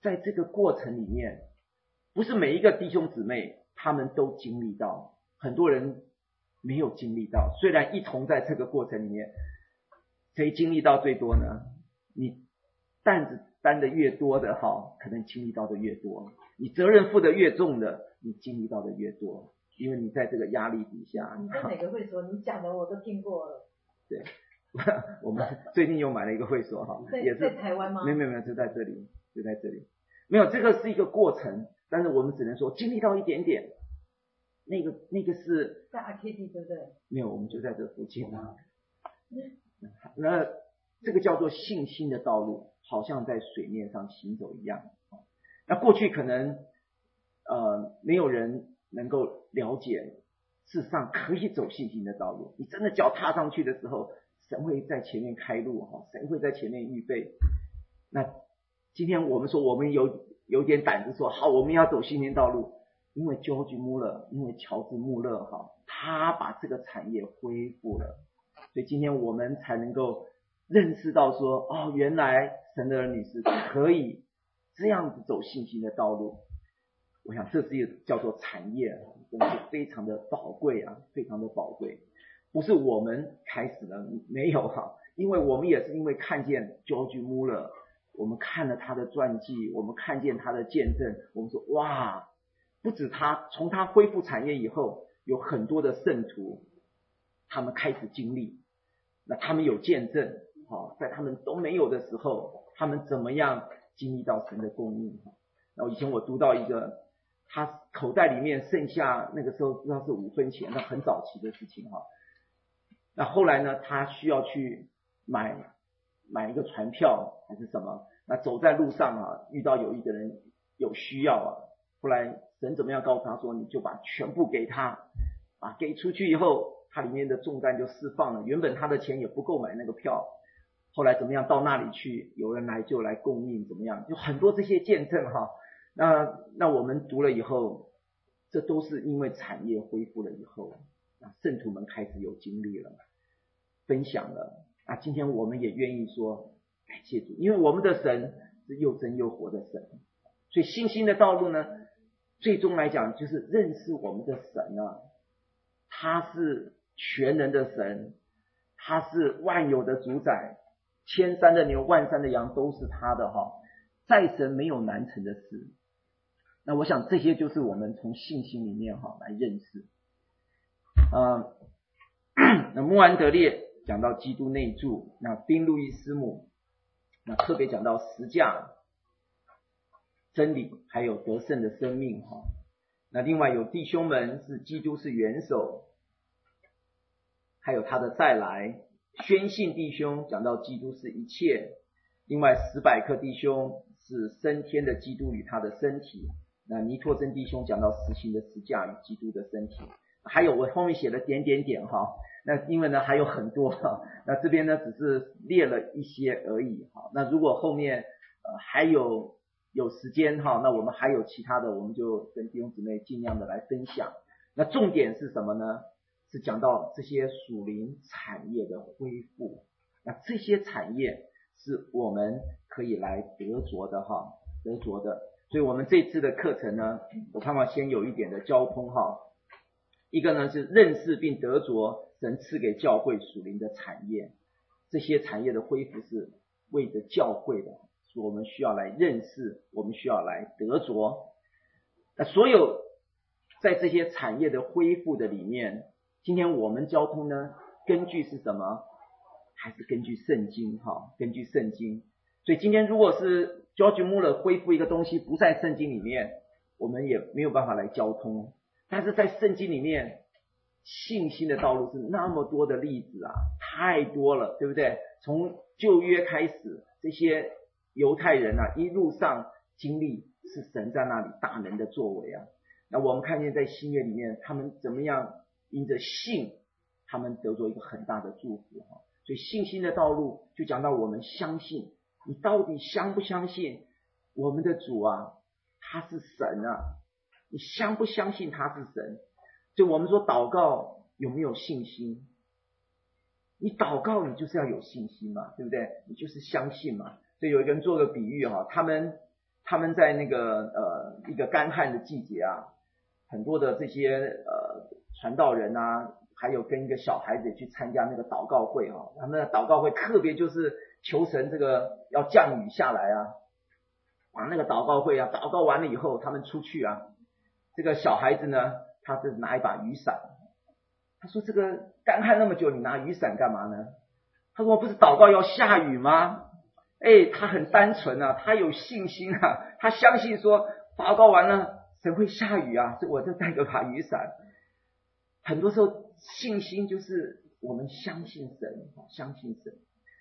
在这个过程里面，不是每一个弟兄姊妹他们都经历到，很多人没有经历到。虽然一同在这个过程里面，谁经历到最多呢？你担子担的越多的可能经历到的越多；你责任负的越重的，你经历到的越多。因为你在这个压力底下。 你在哪个会所？你讲的我都听过了。 对，我们最近又买了一个会所也是在台湾吗？ 没有，就在这里，没有，这个是一个过程，但是我们只能说经历到一点点。那个是在 RKD 对不对？ 没有，我们就在这附近那这个叫做信心的道路，好像在水面上行走一样。那过去可能没有人能够了解，事实上可以走信心的道路。你真的脚踏上去的时候，神会在前面开路，神会在前面预备。那今天我们说我们有点胆子说好，我们要走信心道路，因为 George Muller， 因为乔治穆勒他把这个产业恢复了，所以今天我们才能够认识到说原来神的儿女是可以这样子走信心的道路。我想这是一个叫做产业，真的是非常的宝贵非常的宝贵。不是我们开始的，没有因为我们也是因为看见 George Muller， 我们看了他的传记，我们看见他的见证，我们说哇，不止他，从他恢复产业以后，有很多的圣徒他们开始经历，那他们有见证在他们都没有的时候，他们怎么样经历到神的供应。然后以前我读到一个，他口袋里面剩下那个时候不知道是5分钱，那很早期的事情那后来呢，他需要去买一个船票还是什么，那走在路上遇到有一个人有需要后来神怎么样告诉他说，你就把全部给他给出去以后，他里面的重担就释放了。原本他的钱也不够买那个票，后来怎么样到那里去，有人来就来供应，怎么样，就很多这些见证那我们读了以后，这都是因为产业恢复了以后，圣徒们开始有经历了，分享了今天我们也愿意说感谢主，因为我们的神是又真又活的神。所以信心的道路呢，最终来讲就是认识我们的神他是全能的神，他是万有的主宰，千山的牛万山的羊都是他的在神没有难成的事。那我想这些就是我们从信心里面来认识。那穆安德烈讲到基督内住，那宾路易斯姆那特别讲到十架真理还有得胜的生命那另外有弟兄们是基督是元首，还有他的再来。宣信弟兄讲到基督是一切，另外史百克弟兄是升天的基督与他的身体，那尼托真弟兄讲到实行的十架与基督的身体。还有我后面写了点那因为呢还有很多那这边呢只是列了一些而已那如果后面还有时间那我们还有其他的，我们就跟弟兄姊妹尽量的来分享。那重点是什么呢？是讲到这些属灵产业的恢复，那这些产业是我们可以来得着的所以我们这次的课程呢，我盼望先有一点的交通一个呢是认识并得着神赐给教会属灵的产业，这些产业的恢复是为着教会的，所以我们需要来认识，我们需要来得着。那所有在这些产业的恢复的里面，今天我们交通呢根据是什么？还是根据圣经根据圣经。所以今天如果是 George Muller 恢复一个东西不在圣经里面，我们也没有办法来交通。但是在圣经里面，信心的道路是那么多的例子太多了，对不对？从旧约开始，这些犹太人一路上经历是神在那里大能的作为那我们看见在新约里面，他们怎么样因着信，他们得着一个很大的祝福所以信心的道路就讲到我们相信，你到底相不相信我们的主他是神你相不相信他是神？就我们说祷告有没有信心？你祷告你就是要有信心嘛，对不对？你就是相信嘛。所以有一个人做个比喻他们他们在那个一个干旱的季节啊，很多的这些传道人啊，还有跟一个小孩子去参加那个祷告会啊，他们的祷告会特别就是求神这个要降雨下来啊，把那个祷告会啊，祷告完了以后，他们出去啊，这个小孩子呢，他是拿一把雨伞，他说这个干旱那么久，你拿雨伞干嘛呢？他说不是祷告要下雨吗？他很单纯啊，他有信心啊，他相信说祷告完了神会下雨啊，所以我就带个把雨伞。很多时候信心就是我们相信神，相信神。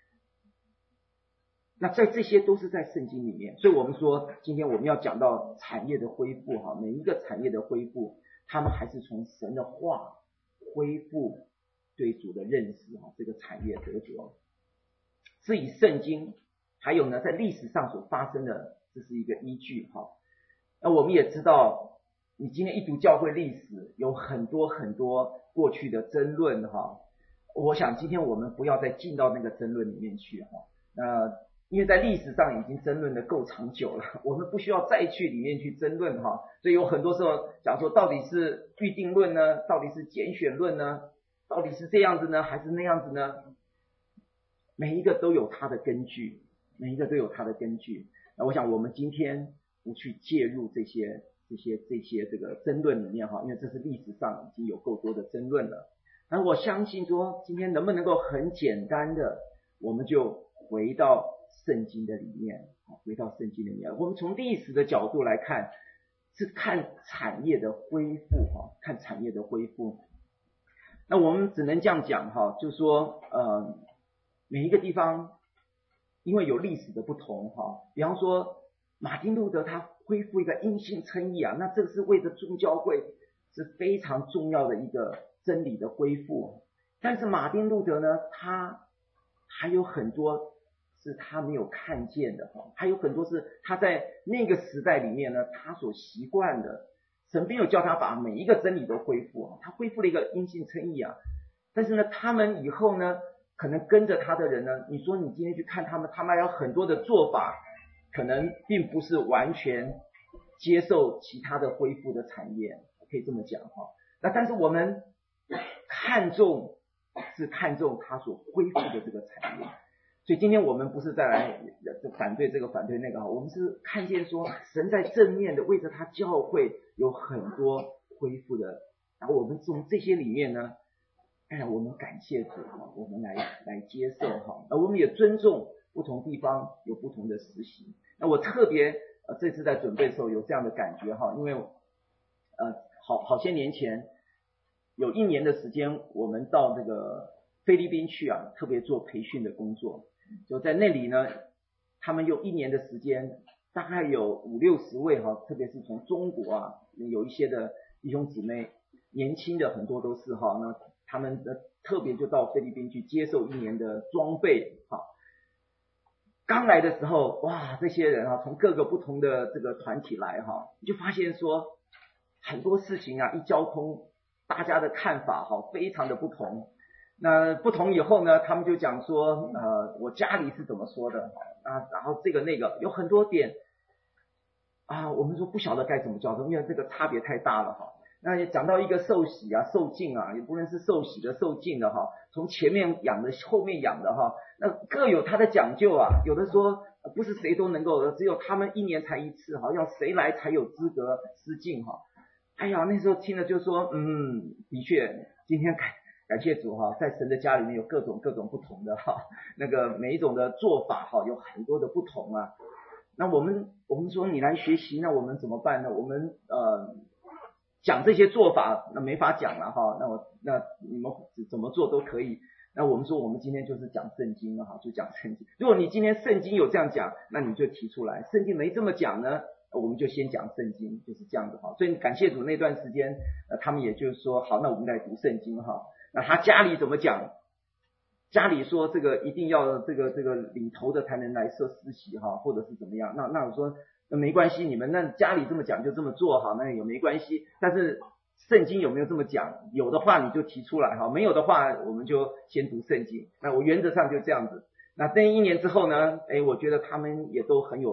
那在这些都是在圣经里面，所以我们说今天我们要讲到产业的恢复哈，每一个产业的恢复，他们还是从神的话恢复对主的认识哈，这个产业得着是以圣经还有呢在历史上所发生的，这是一个依据哈。那我们也知道，你今天一读教会历史，有很多很多过去的争论哈。我想今天我们不要再进到那个争论里面去哈。因为在历史上已经争论的够长久了，我们不需要再去里面去争论哈。所以有很多时候讲说到底是预定论呢，到底是拣选论呢，到底是这样子呢还是那样子呢？每一个都有它的根据，每一个都有它的根据。那我想我们今天不去介入这些这个争论里面哈，因为这是历史上已经有够多的争论了。那我相信说今天能不能够很简单的，我们就回到圣经的里面，回到圣经里面，我们从历史的角度来看，是看产业的恢复哈，看产业的恢复。那我们只能这样讲哈，就是说每一个地方因为有历史的不同哈，比方说马丁路德他恢复一个因信称义啊，那这是为着宗教会是非常重要的一个真理的恢复。但是马丁路德呢，他还有很多是他没有看见的哈，还有很多是他在那个时代里面呢，他所习惯的，神没有叫他把每一个真理都恢复，他恢复了一个因信称义啊。但是呢，他们以后呢，可能跟着他的人呢，你说你今天去看他们还有很多的做法，可能并不是完全接受其他的恢复的产业，可以这么讲哈。那但是我们看重他所恢复的这个产业。所以今天我们不是再来反对这个反对那个，我们是看见说神在正面的为着他教会有很多恢复的，然后我们从这些里面呢，我们感谢主哈，我们来接受哈，而我们也尊重不同地方有不同的实行。那我特别这次在准备的时候有这样的感觉哈，因为好些年前有1年的时间，我们到这个菲律宾去啊，特别做培训的工作。就在那里呢，他们用1年的时间，大概有50-60位哈，特别是从中国啊，有一些的弟兄姊妹，年轻的很多都是哈，那他们特别就到菲律宾去接受1年的装备哈。刚来的时候，哇，这些人啊，从各个不同的这个团体来哈，你就发现说很多事情啊，一交通，大家的看法哈，非常的不同。那不同以后呢，他们就讲说我家里是怎么说的啊，然后这个那个有很多点啊，我们说不晓得该怎么交通，因为这个差别太大了哈。那也讲到一个受洗啊受浸啊，也不论是受洗的受浸的哈，从前面养的后面养的哈，那各有它的讲究啊。有的说不是谁都能够的，只有他们1年才1次，好像谁来才有资格施浸哈。哎呀，那时候听了就说的确今天感谢主哈，在神的家里面有各种不同的哈，那个每一种的做法哈，有很多的不同啊。那我们说你来学习，那我们怎么办呢？我们讲这些做法，那没法讲了哈。那你们怎么做都可以。那我们说我们今天就是讲圣经了哈，就讲圣经。如果你今天圣经有这样讲，那你就提出来；圣经没这么讲呢，我们就先讲圣经，就是这样的哈。所以感谢主那段时间，他们也就是说，好，那我们来读圣经哈。那他家里怎么讲？家里说这个一定要这个领头的才能来设施席哈，或者是怎么样？那我说那没关系，你们那家里这么讲就这么做哈，那也没关系。但是圣经有没有这么讲？有的话你就提出来哈，没有的话我们就先读圣经。那我原则上就这样子。那这1年之后呢，我觉得他们也都很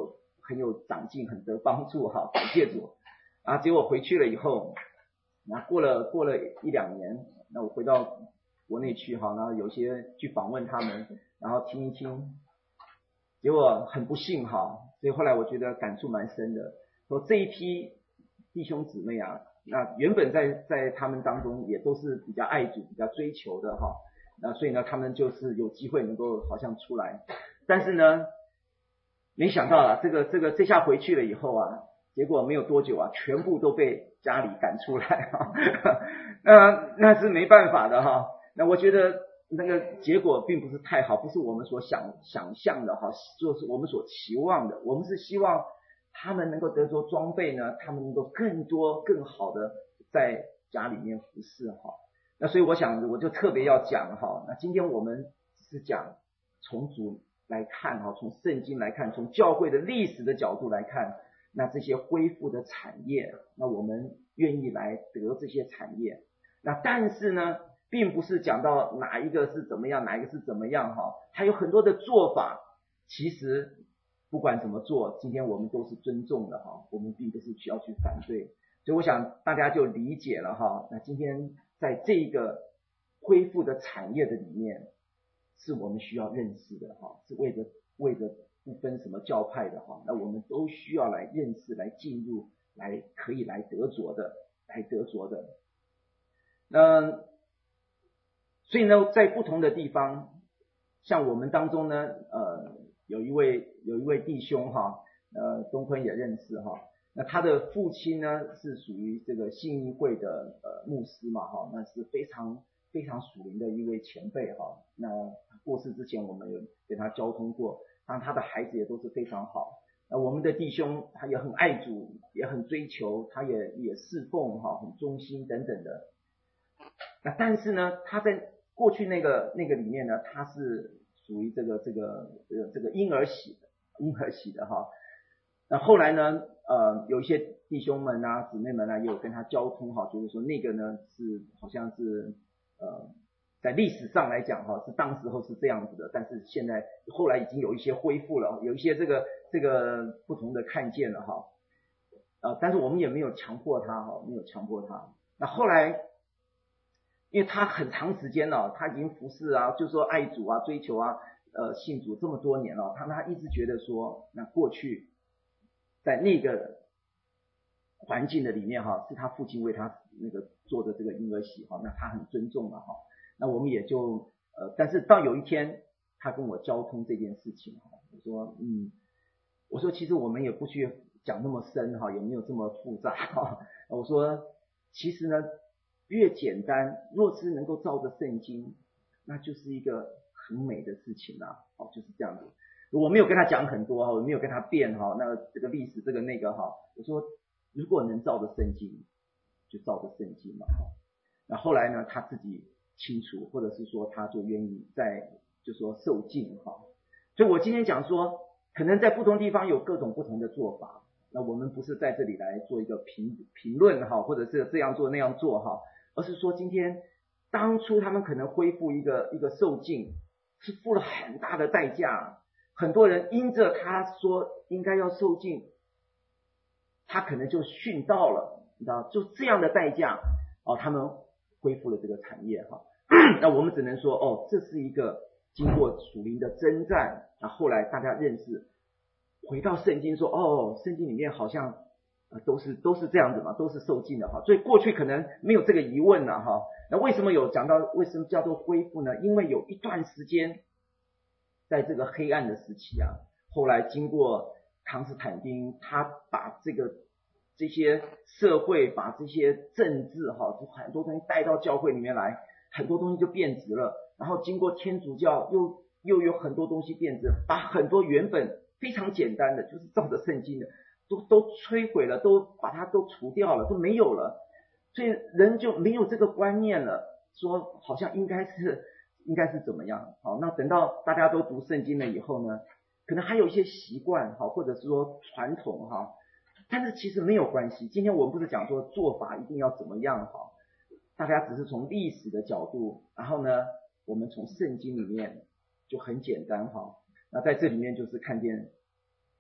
很有长进，很得帮助哈，感谢主。啊，结果回去了以后，那过了1-2年，那我回到国内去哈，然后有些去访问他们，然后听一听，结果很不幸哈，所以后来我觉得感触蛮深的，说这一批弟兄姊妹啊，那原本在他们当中也都是比较爱主、比较追求的哈，那所以呢，他们就是有机会能够好像出来，但是呢，没想到啊，这下回去了以后啊，结果没有多久啊，全部都被家里赶出来哈，那是没办法的哈。那我觉得那个结果并不是太好，不是我们所想象的哈，就是我们所期望的。我们是希望他们能够得着装备呢，他们能够更多更好的在家里面服侍哈。那所以我想我就特别要讲哈，那今天我们是讲从主来看哈，从圣经来看，从教会的历史的角度来看，那这些恢复的产业，那我们愿意来得这些产业。那但是呢，并不是讲到哪一个是怎么样，哪一个是怎么样哈，还有很多的做法，其实不管怎么做，今天我们都是尊重的哈，我们并不是需要去反对，所以我想大家就理解了哈。那今天在这个恢复的产业的里面，是我们需要认识的哈，是为着不分什么教派的哈，那我们都需要来认识、来进入、来可以来得着的。所以呢，在不同的地方，像我们当中呢，有一位弟兄哈，东坤也认识哈，那他的父亲呢是属于这个信义会的牧师嘛哈，那是非常非常属灵的一位前辈哈。那过世之前我们有跟他交通过，当然他的孩子也都是非常好。那我们的弟兄他也很爱主，也很追求，他也侍奉哈，很忠心等等的。那但是呢，他在过去那个里面呢，他是属于这个婴儿洗的哈。那后来呢，有一些弟兄们啊、姊妹们啊，也有跟他交通哈，就是说那个呢是好像是在历史上来讲哈，是当时候是这样子的，但是现在后来已经有一些恢复了，有一些这个不同的看见了哈。但是我们也没有强迫他哈，没有强迫他。那后来，因为他很长时间了，他已经服侍啊，就说爱主啊、追求啊、信主这么多年了，他一直觉得说，那过去在那个环境的里面哈，是他父亲为他那个做的这个婴儿洗哈，那他很尊重了哈。那我们也就但是到有一天，他跟我交通这件事情哈，我说其实我们也不去讲那么深哈，也没有这么复杂哈。我说其实呢，越简单，若是能够照着圣经，那就是一个很美的事情啦。好，就是这样子。我没有跟他讲很多哈，我没有跟他辩哈，那这个历史这个那个哈，我说如果能照着圣经，就照着圣经嘛哈。那后来呢，他自己清楚，或者是说他就愿意就说受尽哈。所以我今天讲说，可能在不同地方有各种不同的做法，那我们不是在这里来做一个评论哈，或者是这样做那样做哈，而是说今天当初他们可能恢复一个受尽，是付了很大的代价，很多人因着他说应该要受尽，他可能就殉道了，你知道，就这样的代价他们恢复了这个产业哈。那我们只能说这是一个经过属灵的征战，那后来大家认识，回到圣经说圣经里面好像都是这样子嘛，都是受尽的哈，所以过去可能没有这个疑问了哈。那为什么有讲到为什么叫做恢复呢？因为有一段时间在这个黑暗的时期啊，后来经过康斯坦丁，他把这些社会，把这些政治哈，就很多东西带到教会里面来，很多东西就变质了。然后经过天主教又有很多东西变质，把很多原本非常简单的，就是照着圣经的，都摧毁了，都把它都除掉了，都没有了。所以人就没有这个观念了，说好像应该是怎么样。好，那等到大家都读圣经了以后呢，可能还有一些习惯哈，或者是说传统哈，但是其实没有关系。今天我们不是讲说做法一定要怎么样哈，大家只是从历史的角度，然后呢，我们从圣经里面就很简单哈。那在这里面就是看见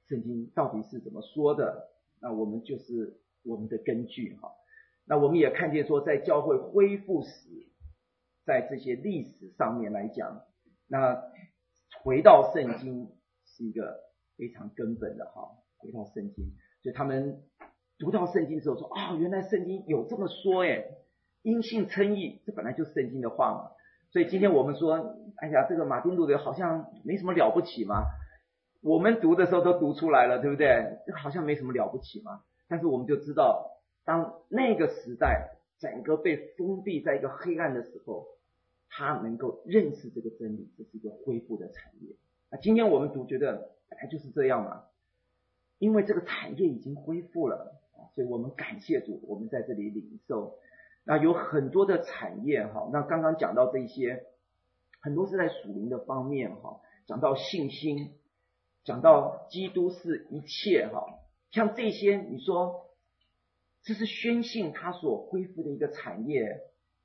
圣经到底是怎么说的，那我们就是我们的根据哈。那我们也看见说，在教会恢复史，在这些历史上面来讲，那回到圣经是一个非常根本的哈，回到圣经，所以他们读到圣经之后说，原来圣经有这么说耶，因信称义，这本来就是圣经的话嘛。所以今天我们说，哎呀，这个马丁路德好像没什么了不起嘛，我们读的时候都读出来了，对不对？这好像没什么了不起嘛。但是我们就知道，当那个时代整个被封闭在一个黑暗的时候，他能够认识这个真理，这是一个恢复的产业。那今天我们读觉得本来就是这样嘛，因为这个产业已经恢复了，所以我们感谢主，我们在这里领受。那有很多的产业哈，那刚刚讲到这些，很多是在属灵的方面哈，讲到信心，讲到基督是一切哈，像这些你说这是宣信他所恢复的一个产业，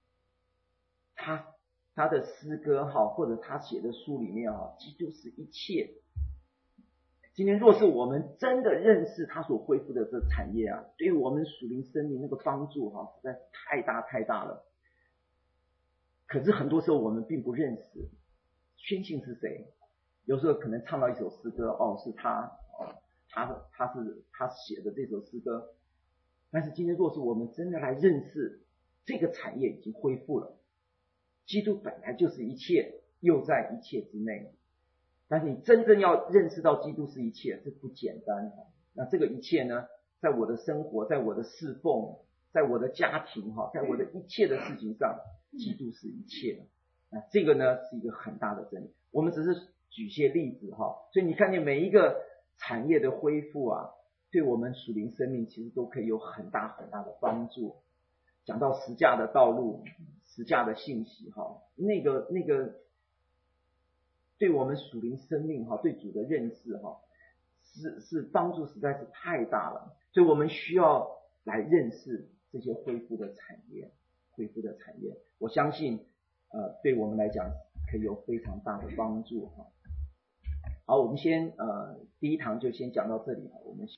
他的诗歌哈，或者他写的书里面哈，基督是一切。今天若是我们真的认识他所恢复的这产业啊，对于我们属灵生命那个帮助哈，实在太大太大了。可是很多时候我们并不认识宣信是谁，有时候可能唱到一首诗歌，是他写的这首诗歌。但是今天若是我们真的来认识这个产业已经恢复了，基督本来就是一切，又在一切之内。但是你真正要认识到基督是一切，这不简单。那这个一切呢，在我的生活，在我的侍奉，在我的家庭在我的一切的事情上，基督是一切。那这个呢是一个很大的真理。我们只是举些例子所以你看见每一个产业的恢复啊，对我们属灵生命其实都可以有很大很大的帮助。讲到十架的道路，十架的信息那个对我们属灵生命对主的认识是帮助实在是太大了。所以我们需要来认识这些恢复的产业，我相信对我们来讲可以有非常大的帮助好，我们先第一堂就先讲到这里我们